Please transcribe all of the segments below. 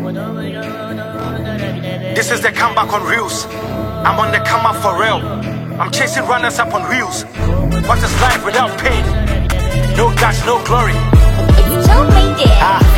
This is the comeback on reels. I'm on the come up for real. I'm chasing runners up on wheels. What is life without pain? No guts, no glory. It's so made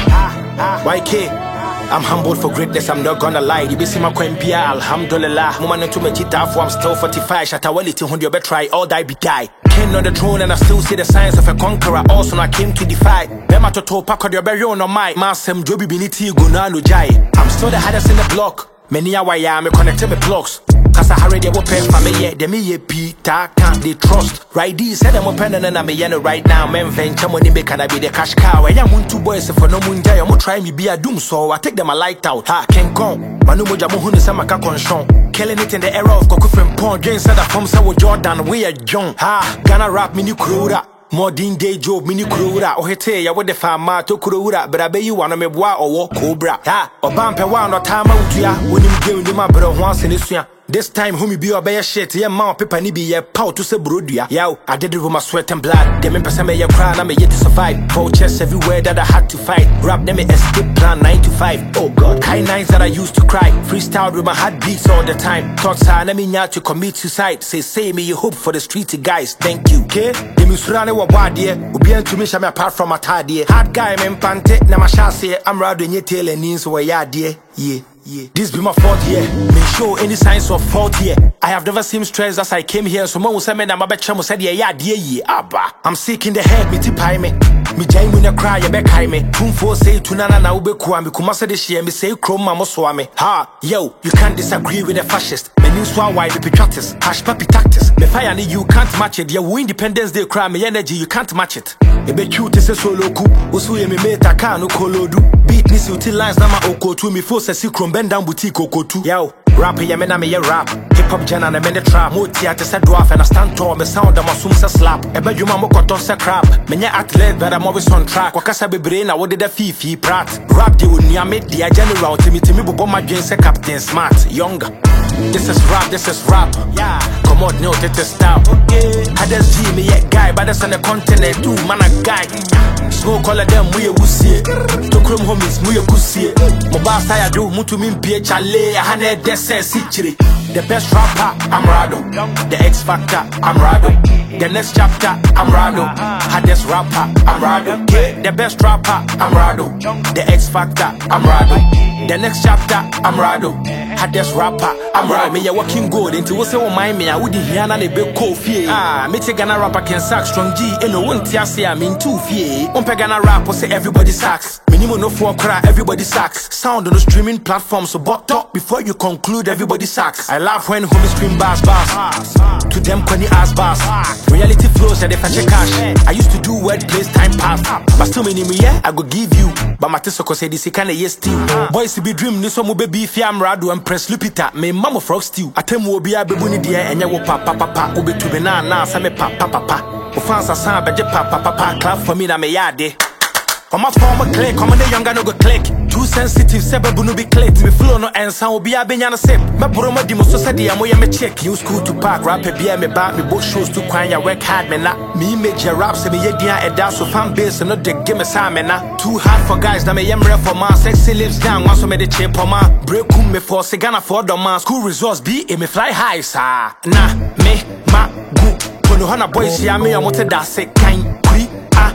YK, I'm humbled for greatness, I'm not gonna lie. You be see my kwempia, alhamdulillah. Woman to me chita, I'm still 45. Shatawality, when you better try, all die be die. King on the throne and I still see the signs of a conqueror. Also, I came to defy. Bema to topa, kod your berry on my massam, Joby Biniti, Gunano Jai. I'm still the hardest in the block. Many hours I am connected with blocks. Cause I already open for me, yeah, me ye Peter can't they trust. Right, these said I'm open and I'm a right now. Men venture money make can I be the cash cow. I am one two boys for no moon jay. I'm gonna try me be a doom, so I take them a light out. Ha, can't come. Manu moja mohuni sama kakon. Killing it in the era of Coco from Pond. James said that from Sawo Jordan, we are John. Ha, Ghana rap mini crura. Modern day job mini crura. Oh, hey, ya what the farmer to crura, but I bet you wanna me bois or cobra. Ha, or bumper one or time out ya. When you give my brother once in this year. This time, homie be a bear shit, yeah, mount paper, ni be a pow to say brodia. Yow, I did it with my sweat and blood. Them in me a crown, I'm yet to survive. Vultures everywhere that I had to fight. Rap them escape plan 9 to 5. Oh god, high nights that I used to cry. Freestyle with my heart beats all the time. Thoughts are let me now to commit suicide. Say me you hope for the streety guys. Thank you. Okay? Them you surround wa bad yeah. Ubi to me shame apart from a tad yeah. Hard guy men pante na my say I'm riding your tail and knees where ya dear. Yeah. Yeah. This be my fault here. Make sure any signs of fault here. I have never seen stress as I came here. Someone will say me na my betcha said yeah abba. I'm sick in the head, me tipai me. Me jai me na cry ya back high me. Tumfo say tunana na ube kuwa me kumasa de share me say chroma moswame. Ha, yo, you can't disagree with the fascist. Me new swan why be patriotis. Hash papi tactics. Me fire you can't match it. Yeah, we Independence Day cry me energy, you can't match it. Ebe cute is a solo coup. Osu ye me meta kanu kolodu. Beat ni suti lines na ma okotu. Me force a secret bend down boutique okotu. Yo, rap ya me na me ye rap. Hip hop jana na me de trap. Mo theater se dwarf and I stand tall. Me sound am asum se slap. Ebe juma mo koto se crap. Me nye athlete but I'm always on track. Wakasa bebre na wode de fifi prat. Rap di woni ame di a general. Timi bobo ma dwen se Captain Smart. Younger. This is rap. Yeah. Come on, no, take the style. Okay. Hades G, me yet guy, but that's on the continent too, man a guy. Smoke all of them, we a wussy. To chrome homies, we a pussy. Mobile style do, mutu min pie chale, a hane desse sichiri. The best rapper, I'm Rado. The X Factor, I'm Rado. The next chapter, I'm Rado. Hardest rapper, I'm Rado. The best rapper, I'm Rado. The X Factor, I'm Rado. The next chapter, I'm Rado. Hardest rapper, I'm Rado. Me ya working good into what's on my me. I would hear na be coffee. Ah, me take Ghana rapper can sack strong G. And no one say I'm in 2 feet. Umpe Ghana rapper say everybody sucks. Minimum no for cry, everybody sucks. Sound on the streaming platform, so but talk before you conclude, everybody sucks. I laugh when homies scream bars. To them kwenny ass bars. Reality flows and they fetch cash. I used to do wordplays time pass. But still me yeah, I go give you. But my tesoko say this kinda yes still. Boys to be dream this one will be fiam rado and press lupita. Me mama frog stew. Atem will be a bebuni dear and ya wo papa ube to be na sa me papa. Ufansa sa beje papa clap for me na me yade. On my former click, come on the younger no go click. Too sensitive, sebebu no be click. Me flow no answer, will be a binyana sip. My broma dimo so said I'm me check. You school to park, rap a beer, me back, me both shows to quine ya work hard, me na. Me major raps, me ye dia and da so fan base and not the game me sa me na. Too hard for guys, that me yem ref for my sexy lips down, once me the chip on my break me for Sagana for the man. School results be me fly high, sa. Nah, me, ma, go. Kono hana boys, ya me, I'm what da say, kind, pre,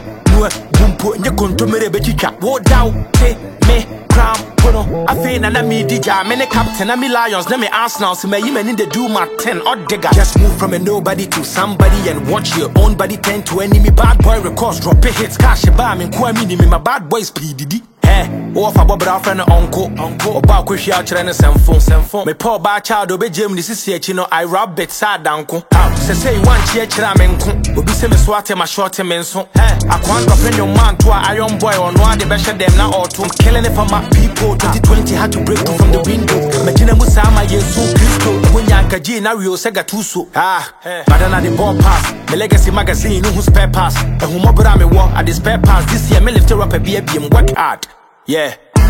Bumpo nye kontomere bechicha wo down te me cram pono afi na me dija me ne captain na me Lions na me Arsenal so me yime in the do my 10 odd digger. Just move from a nobody to somebody and watch your own body turn to enemy. Bad boy records drop a hits cash ba me kwa me my bad boys PDD. Oh, for Bob friend uncle about Kushi out and Semfon. Me poor bad child obey Jim, this is Chino. I rob it sad uncle. Say one cheer chiramenko, will be semi swat my short menson. I can't offend your man to a iron boy or no, the best of them now or two. Killing it for my people. 2020 had to break through from the window. Medina Musama, Yesu Christo, when Yankaji, now you Sega Tuso. But then at the ball pass, the legacy magazine, who's spare pass, and who more me walk at the spare pass this year, me lift her up a BM work hard. Yeah,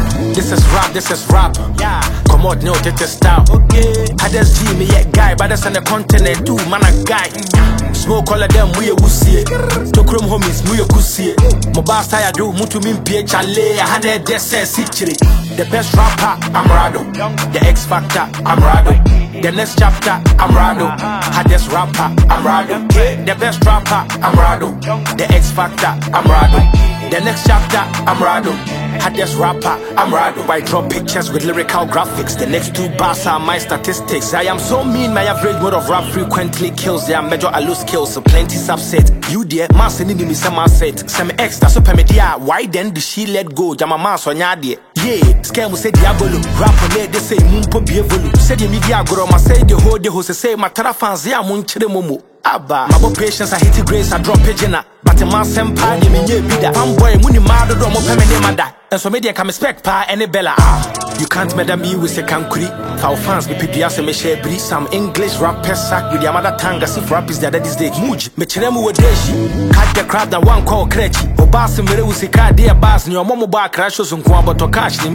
This is rap. Yeah. Come on, no, take a style. Okay. I just see me a guy, but that's on the continent too, man a guy. Smoke all of them, we a wussy. To chrome homies, we a pussy. Mobile style do, mutu min PHLA, I had a desert. The best rapper, I'm Rado. The X Factor, I'm Rado. The next chapter, I'm Rado. Hardest rapper, I'm Rado. The best rapper, I'm Rado. The X Factor, I'm Rado. The next chapter, I'm Rado. Hardest rapper, I'm Rado. I draw pictures with lyrical graphics. The next 2 bars are my statistics. I am so mean, my average mode of rap frequently kills. They are major, I lose skills, so plenty subset. You dear, mass and me some set. Some extra super media. Why then did she let go? Jama mass on yadi. Yeah, scam say diabolo. Rap on it, they say mumpo bievolu. Say the media goro, ma say the whole day, who say matara fans, ya munchire momo. Abba, my patience, I hit the grace, I drop pigeon. But a man senpai, you mean you be that fanboy, money mad, don't want to mother. And so media can expect pa any bella. You can't murder me with a cancri. Our fans be PDS and me share breeze. Some English rappers sack with their mother tongue as if rap is their daddy's day. Muj, me chenemu with deshi. Cut the crowd that one call crechi. Obas and mere with a car, dear bars, and your momo bar crashes and kwamba to catch them.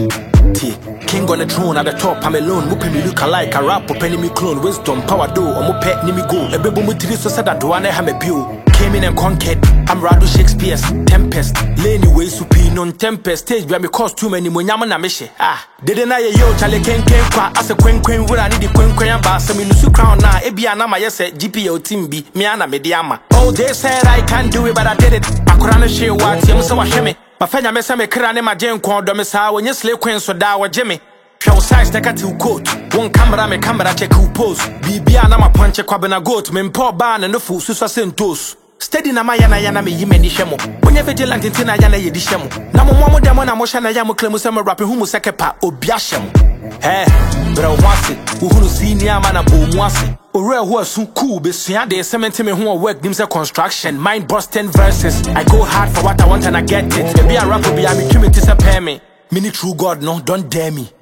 King on the throne at the top, I'm alone. Mupe me look alike a rap, penny me clone, wisdom, power do, or mo pet, nimi go. A baby mutri so said that do I have a pew. Came in and conquered. I'm Rado Shakespeare's Tempest. Lany way supi non tempest. Stage where me cause too many munyama na meshe. Didn't I yo chale ken kwa as a quen where I need the quen bass. Me nusu crown na ebiana my yes GPO timbi miana mediama. Oh, they said I can't do it, but I did it. Akurana she what yam so washeme. My friend I mess me krane my jen kwa domisa when you slay quen so da wa Jimmy. Show size negative quote. One camera me camera check who pose. Bibiana my punch kwabena goat. Me poor ban and the fool susa sentos. Steady na yana me yimeni shemo. When you vigilant in tina yana yedi shemo. Na mo mo demo na mo shana yamu klemu se me rapping humu sekepa obiashemo. Hey, bro wasi. Uhunu senior man abo mwasi. Ore who so cool be suya de cement me who work dim say construction. Mind busting verses. I go hard for what I want and I get it. Be a rapper be a me tumi to say pay me. Mini true God no, don't dare me.